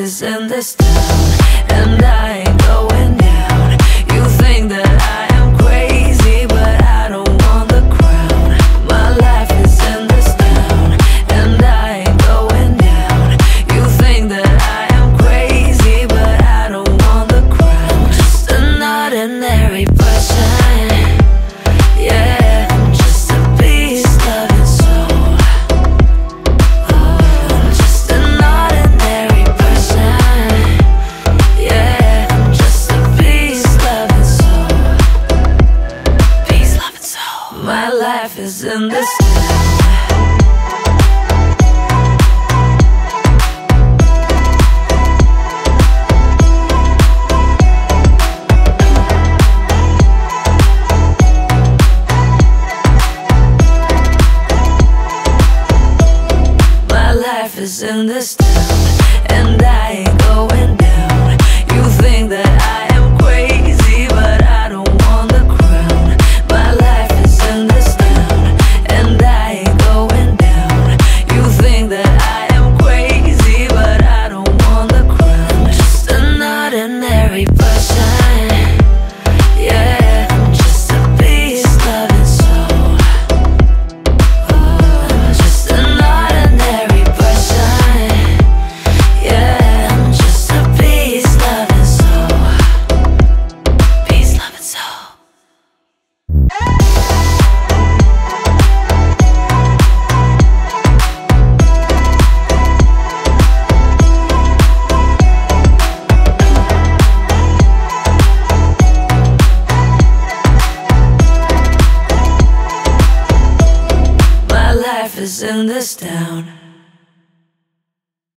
is in this town, and I ain't going down. You think that I am crazy, but I don't want the crown. My life is in this town, and I ain't going down. You think that I am crazy, but I don't want the crown. Just an ordinary person, yeah, I'm just a beast loving soul. I'm just an ordinary person, yeah, I'm just a beast loving soul. Peace loving soul. My life is in this town. Life is in this town, and I ain't going down. You think that I am crazy, but I don't want the crown. My life is in this town, and I ain't going down. You think that I am crazy, but I don't want the crown. Just an ordinary person, yeah, I'm just a beast loving soul. I'm just an ordinary person, yeah, I'm just a peace loving soul. Peace loving soul. My life is in this town.